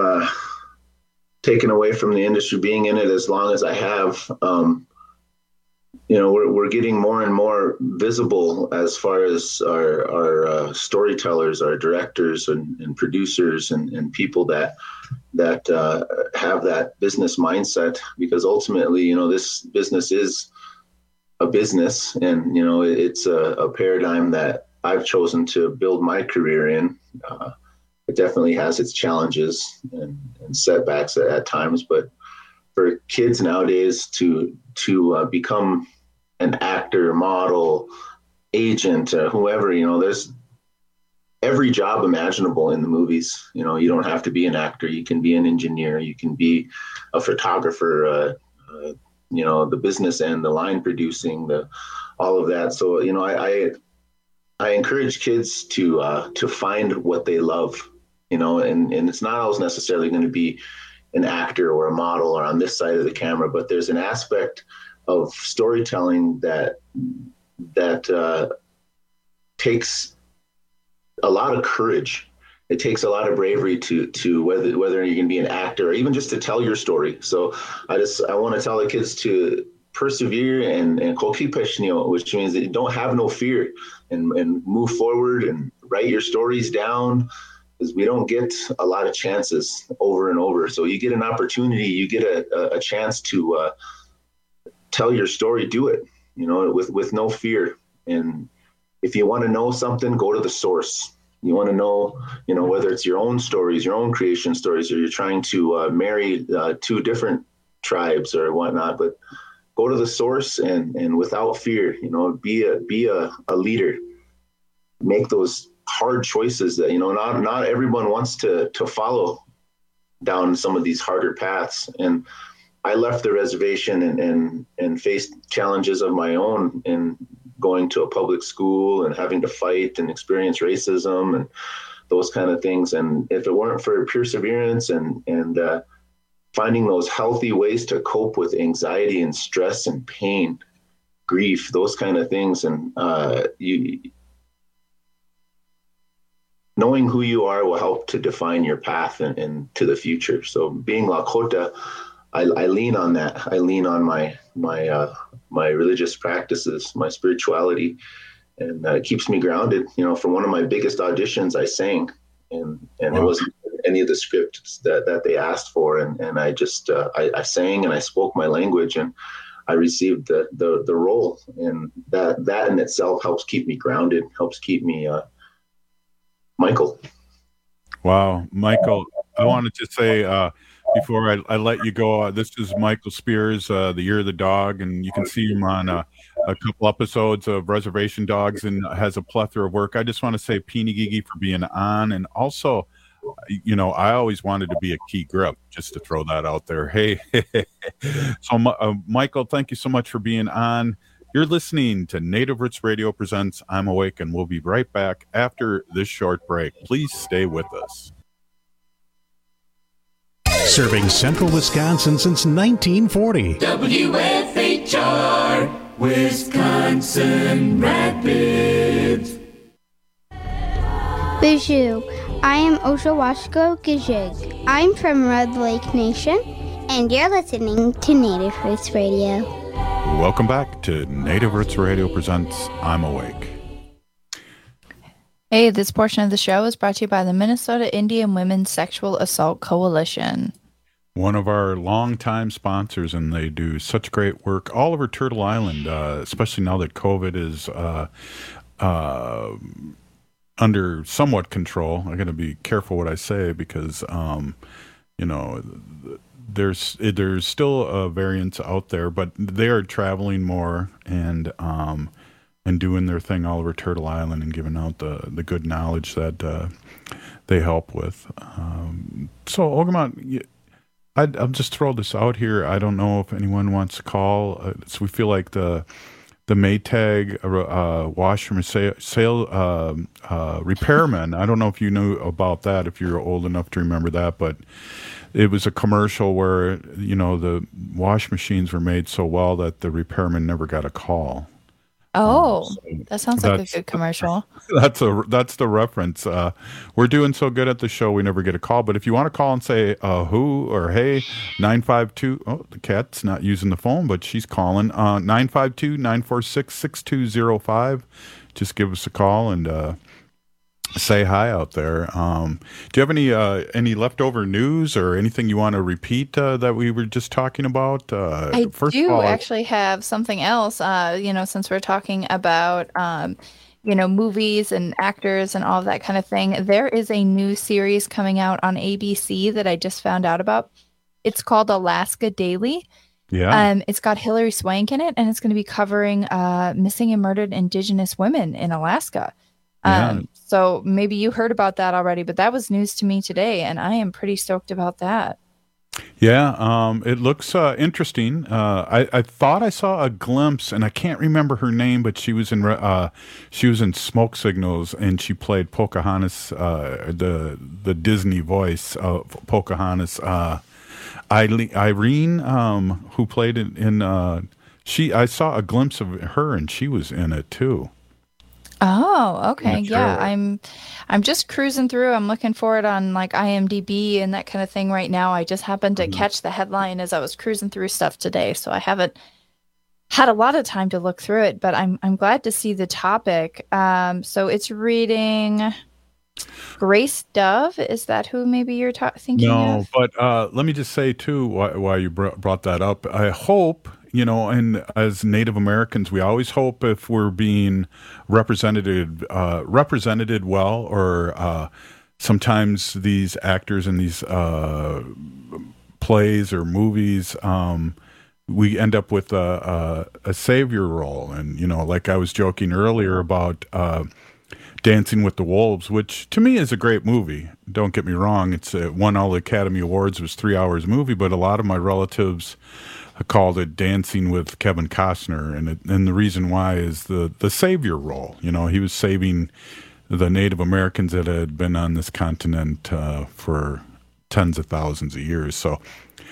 taken away from the industry, being in it as long as I have, you know, we're getting more and more visible as far as our storytellers, our directors and producers and people that have that business mindset, because ultimately, you know, this business is a business, and, you know, it's a paradigm that I've chosen to build my career in. It definitely has its challenges and setbacks at times, but for kids nowadays to become an actor, model, agent, whoever, you know, there's every job imaginable in the movies. You know, you don't have to be an actor. You can be an engineer. You can be a photographer, you know, the business end, the line producing, all of that. So, you know, I encourage kids to find what they love, you know, and it's not always necessarily going to be an actor or a model or on this side of the camera, but there's an aspect of storytelling that takes a lot of courage. It takes a lot of bravery to whether you can be an actor or even just to tell your story. So I want to tell the kids to persevere and which means that you don't have no fear and move forward and write your stories down, because we don't get a lot of chances over and over. So you get an opportunity, you get a chance to tell your story, do it, you know, with no fear. And if you want to know something, go to the source. You want to know, you know, whether it's your own stories, your own creation stories, or you're trying to marry two different tribes or whatnot, but go to the source and without fear, you know, be a leader. Make those hard choices that, you know, not everyone wants to follow down some of these harder paths. And I left the reservation and faced challenges of my own in going to a public school and having to fight and experience racism and those kind of things. And if it weren't for perseverance and finding those healthy ways to cope with anxiety and stress and pain, grief, those kind of things, and knowing who you are will help to define your path and to the future. So being Lakota, I lean on that. I lean on my religious practices, my spirituality, and it keeps me grounded. You know, for one of my biggest auditions, I sang, and wow. It wasn't any of the scripts that they asked for, and I just I sang and I spoke my language, and I received the role, and that in itself helps keep me grounded, helps keep me Michael. Wow, Michael, I wanted to say before I let you go, this is Michael Spears, The Year of the Dog, and you can see him on a couple episodes of Reservation Dogs and has a plethora of work. I just want to say Peeny Gigi for being on, and also, I always wanted to be a key grip, just to throw that out there. Hey, so Michael, thank you so much for being on. You're listening to Native Roots Radio presents I'm Awake, and we'll be right back after this short break. Please stay with us. Serving central Wisconsin since 1940. WFHR, Wisconsin Rapids. Bijou, I am Oshawashko Gijig. I'm from Red Lake Nation, and you're listening to Native Roots Radio. Welcome back to Native Roots Radio presents I'm Awake. Hey, this portion of the show is brought to you by the Minnesota Indian Women's Sexual Assault Coalition. One of our longtime sponsors, and they do such great work all over Turtle Island, especially now that COVID is under somewhat control. I got to be careful what I say because, there's still variants out there, but they are traveling more and doing their thing all over Turtle Island and giving out the good knowledge that they help with. So, Ogamont, I'll just throw this out here. I don't know if anyone wants to call. So we feel like the Maytag washer sale repairman. I don't know if you knew about that, if you're old enough to remember that, but it was a commercial where, the wash machines were made so well that the repairman never got a call. Oh, that sounds like a good commercial. That's the reference. We're doing so good at the show, we never get a call. But if you want to call and say who or hey, 952. Oh, the cat's not using the phone, but she's calling. 952-946-6205. Just give us a call and say hi out there. Do you have any leftover news or anything you want to repeat that we were just talking about? I actually have something else. Since we're talking about movies and actors and all of that kind of thing, there is a new series coming out on ABC that I just found out about. It's called Alaska Daily. Yeah. It's got Hilary Swank in it, and it's going to be covering missing and murdered Indigenous women in Alaska. So maybe you heard about that already, but that was news to me today, and I am pretty stoked about that. Yeah, it looks interesting. I thought I saw a glimpse, and I can't remember her name, but she was in Smoke Signals, and she played Pocahontas, the Disney voice of Pocahontas. Irene, who played in I saw a glimpse of her, and she was in it too. Oh, okay. Yeah, I'm just cruising through. I'm looking for it on like IMDb and that kind of thing right now. I just happened to catch the headline as I was cruising through stuff today, so I haven't had a lot of time to look through it, but I'm glad to see the topic. So it's reading Grace Dove. Is that who maybe you're thinking of? No, but let me just say too, why you brought that up. I hope, and as Native Americans, we always hope if we're being represented well, or sometimes these actors in these plays or movies, we end up with a savior role. And, like I was joking earlier about Dancing with the Wolves, which to me is a great movie. Don't get me wrong. It's won all the Academy Awards. It was 3 hours movie, but a lot of my relatives called it Dancing with Kevin Costner. And the reason why is the savior role. He was saving the Native Americans that had been on this continent for tens of thousands of years. So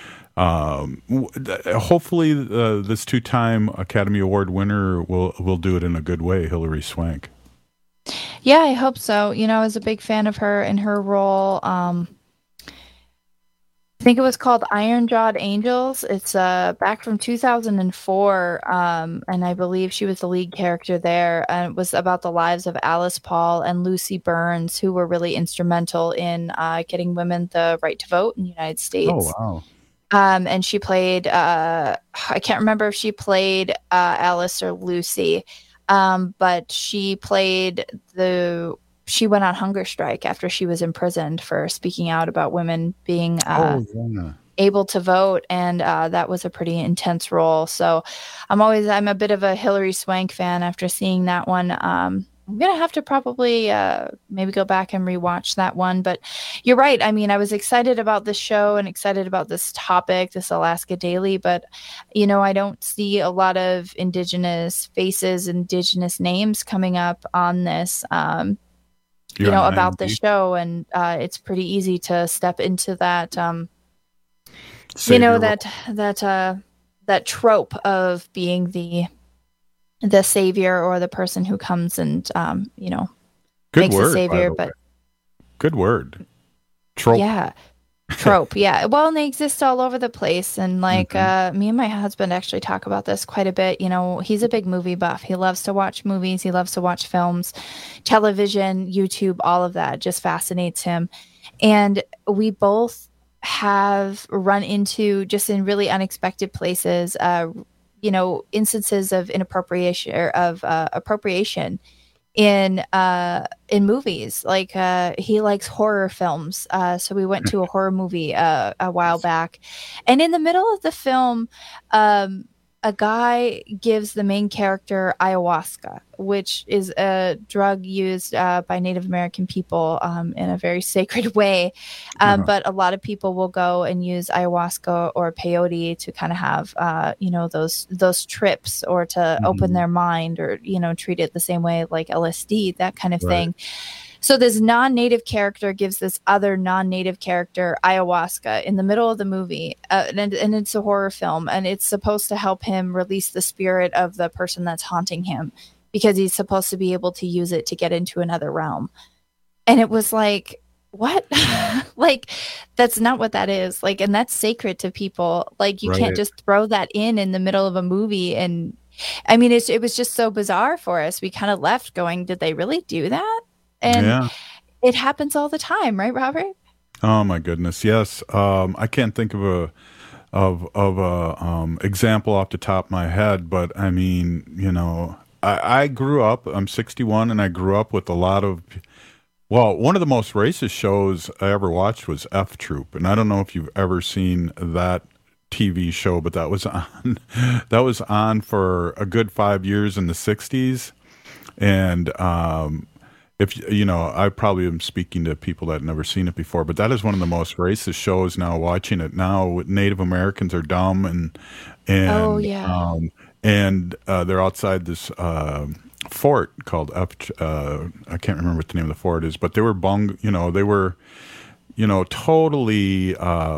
hopefully this two-time Academy Award winner will do it in a good way, Hilary Swank. Yeah, I hope so. I was a big fan of her in her role. I think it was called Iron-Jawed Angels. It's back from 2004, and I believe she was the lead character there. And it was about the lives of Alice Paul and Lucy Burns, who were really instrumental in getting women the right to vote in the United States. Oh, wow. And she played, I can't remember if she played Alice or Lucy, but she went on hunger strike after she was imprisoned for speaking out about women being able to vote, and that was a pretty intense role. So I'm a bit of a Hilary Swank fan after seeing that one. I'm going to have to probably maybe go back and rewatch that one. But you're right. I mean, I was excited about this show and excited about this topic, this Alaska Daily. But, I don't see a lot of Indigenous faces, Indigenous names coming up on this, about the show. And it's pretty easy to step into that, that trope of being the savior or the person who comes and makes a savior. But good word, trope. Yeah, trope. Yeah. Well, and they exist all over the place. And me and my husband actually talk about this quite a bit. He's a big movie buff. He loves to watch movies. He loves to watch films, television, YouTube, all of that just fascinates him. And we both have run into, just in really unexpected places, instances of inappropriation or of appropriation in movies. Like he likes horror films, so we went to a horror movie a while back, and in the middle of the film, a guy gives the main character ayahuasca, which is a drug used by Native American people in a very sacred way. But a lot of people will go and use ayahuasca or peyote to kind of have, those trips, or to open their mind, or, treat it the same way like LSD, that kind of thing. So this non-native character gives this other non-native character ayahuasca in the middle of the movie, and it's a horror film, and it's supposed to help him release the spirit of the person that's haunting him, because he's supposed to be able to use it to get into another realm. And it was like, what? Like, that's not what that is. Like, and that's sacred to people. Like, you can't just throw that in the middle of a movie. And I mean, it was just so bizarre for us. We kind of left going, did they really do that? And it happens all the time, right, Robert? Oh my goodness, yes. I can't think of a example off the top of my head, but I mean, I grew up. I'm 61, and I grew up with a lot of. Well, one of the most racist shows I ever watched was F Troop, and I don't know if you've ever seen that TV show, but that was on for a good 5 years in the 60s, and I probably am speaking to people that have never seen it before, but that is one of the most racist shows now. Watching it now, Native Americans are dumb, and they're outside this fort called I can't remember what the name of the fort is, but they were totally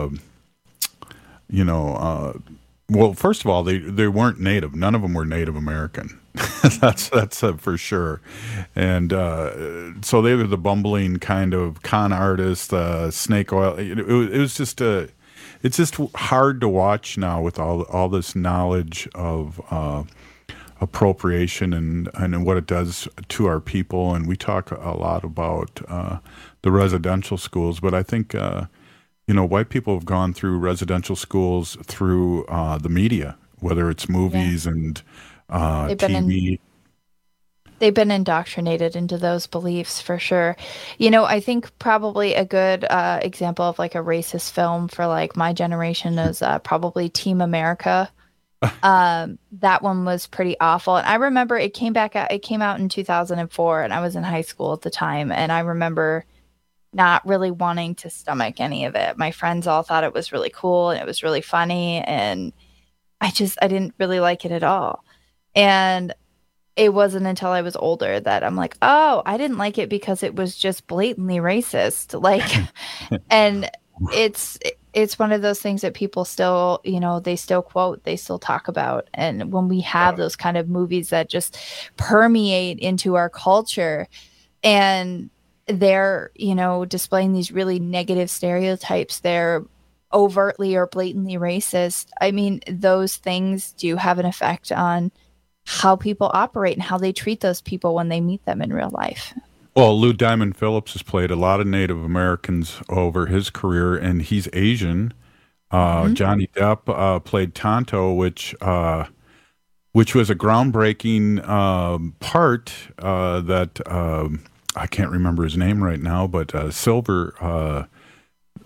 well, first of all, they weren't Native. None of them were Native American. that's for sure. And so they were the bumbling kind of con artist, snake oil. It was just it's just hard to watch now with all this knowledge of appropriation and what it does to our people. And we talk a lot about the residential schools, but I think white people have gone through residential schools through the media, whether it's movies and TV. They've been indoctrinated into those beliefs for sure. I think probably a good example of like a racist film for like my generation is probably Team America. That one was pretty awful. And I remember it came out in 2004, and I was in high school at the time. And I remember not really wanting to stomach any of it. My friends all thought it was really cool and it was really funny. And I didn't really like it at all. And it wasn't until I was older that I'm like, oh, I didn't like it because it was just blatantly racist. Like, and it's one of those things that people still, they still quote, they still talk about. And when we have those kind of movies that just permeate into our culture, and they're, displaying these really negative stereotypes, they're overtly or blatantly racist. I mean, those things do have an effect on how people operate and how they treat those people when they meet them in real life. Well, Lou Diamond Phillips has played a lot of Native Americans over his career, and he's Asian. Johnny Depp played Tonto, which was a groundbreaking part that I can't remember his name right now, but Silver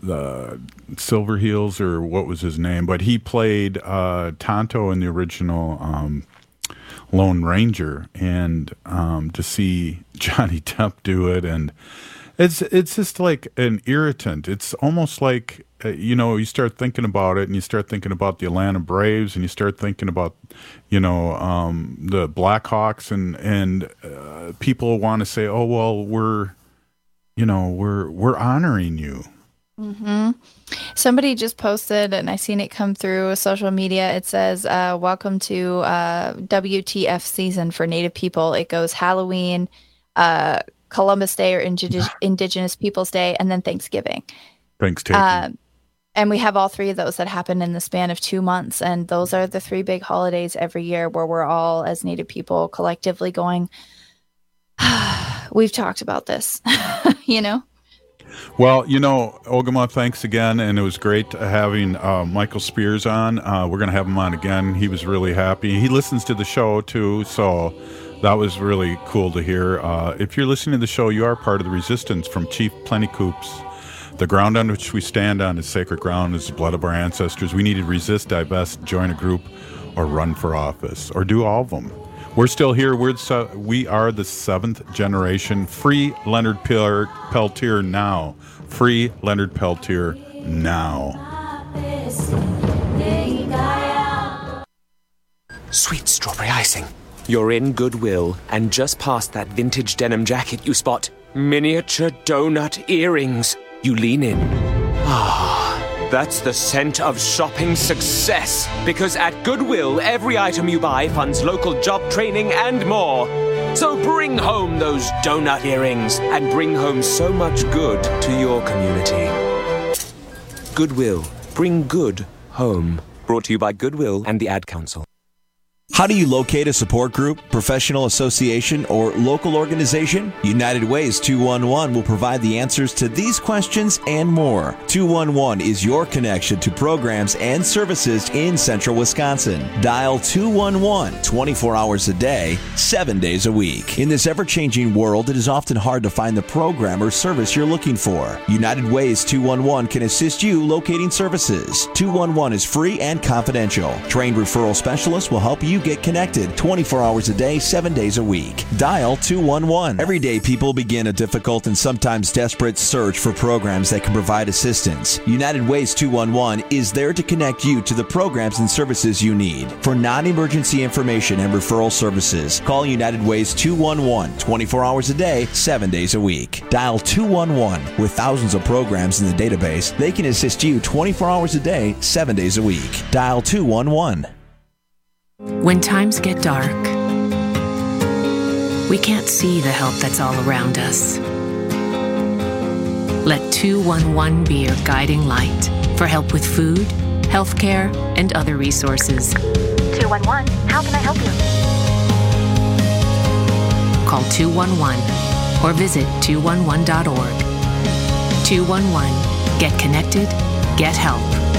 Silverheels, or what was his name? But he played Tonto in the original Lone Ranger, and to see Johnny Depp do it, and it's just like an irritant. It's almost like you start thinking about it, and you start thinking about the Atlanta Braves, and you start thinking about the Blackhawks, and people want to say, oh well, we're honoring you. Mm-hmm. Somebody just posted, and I seen it come through social media. It says, welcome to WTF season for Native people. It goes Halloween, Columbus Day or Indigenous Peoples Day, and then Thanksgiving. Thanksgiving. And we have all three of those that happen in the span of 2 months. And those are the three big holidays every year where we're all, as Native people, collectively going, we've talked about this, Well, Ogama, thanks again, and it was great having Michael Spears on. We're going to have him on again. He was really happy. He listens to the show, too, so that was really cool to hear. If you're listening to the show, you are part of the resistance from Chief Plentycoops. The ground on which we stand on is sacred ground, is the blood of our ancestors. We need to resist, divest, join a group, or run for office, or do all of them. We're still here. We are the seventh generation. Free Leonard Peltier now. Free Leonard Peltier now. Sweet strawberry icing. You're in Goodwill, and just past that vintage denim jacket you spot miniature donut earrings. You lean in. That's the scent of shopping success. Because at Goodwill, every item you buy funds local job training and more. So bring home those donut earrings and bring home so much good to your community. Goodwill. Bring good home. Brought to you by Goodwill and the Ad Council. How do you locate a support group, professional association, or local organization? United Ways 211 will provide the answers to these questions and more. 211 is your connection to programs and services in central Wisconsin. Dial 211 24 hours a day, 7 days a week. In this ever-changing world, it is often hard to find the program or service you're looking for. United Ways 211 can assist you locating services. 211 is free and confidential. Trained referral specialists will help you get connected 24 hours a day, 7 days a week. Dial 211. Every day, people begin a difficult and sometimes desperate search for programs that can provide assistance. United Ways 211 is there to connect you to the programs and services you need. For non-emergency information and referral services, call United Ways 211 24 hours a day, 7 days a week. Dial 211. With thousands of programs in the database, they can assist you 24 hours a day, 7 days a week. Dial 211. When times get dark, we can't see the help that's all around us. Let 211 be your guiding light for help with food, healthcare, and other resources. 211, how can I help you? Call 211 or visit 211.org. 211, get connected, get help.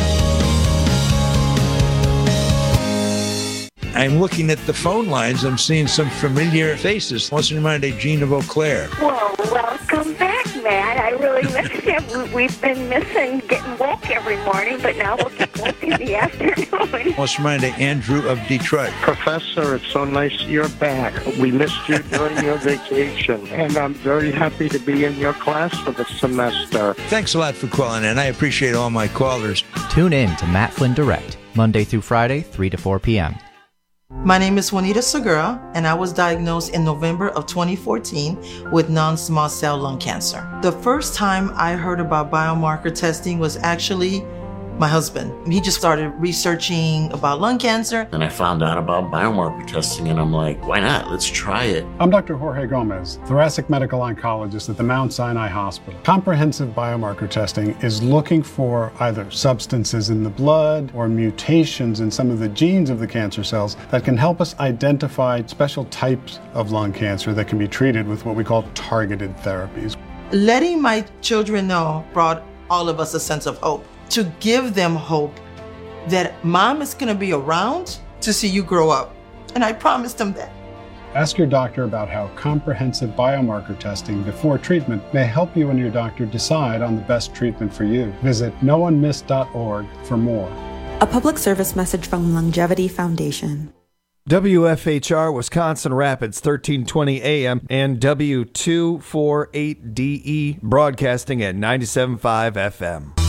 I'm looking at the phone lines. I'm seeing some familiar faces. What's in mind, Jean of Eau Claire? Well, welcome back, Matt. I really miss you. We've been missing getting woke every morning, but now we'll get woke in the afternoon. What's in mind, Andrew of Detroit? Professor, it's so nice you're back. We missed you during your vacation, and I'm very happy to be in your class for the semester. Thanks a lot for calling in. I appreciate all my callers. Tune in to Matt Flynn Direct, Monday through Friday, 3 to 4 p.m. My name is Juanita Segura, and I was diagnosed in November of 2014 with non-small cell lung cancer. The first time I heard about biomarker testing was actually my husband. He just started researching about lung cancer. And I found out about biomarker testing, and I'm like, why not? Let's try it. I'm Dr. Jorge Gomez, thoracic medical oncologist at the Mount Sinai Hospital. Comprehensive biomarker testing is looking for either substances in the blood or mutations in some of the genes of the cancer cells that can help us identify special types of lung cancer that can be treated with what we call targeted therapies. Letting my children know brought all of us a sense of hope. To give them hope that mom is going to be around to see you grow up. And I promised them that. Ask your doctor about how comprehensive biomarker testing before treatment may help you and your doctor decide on the best treatment for you. Visit noonemiss.org for more. A public service message from Longevity Foundation. WFHR Wisconsin Rapids 1320 AM and W248DE broadcasting at 97.5 FM.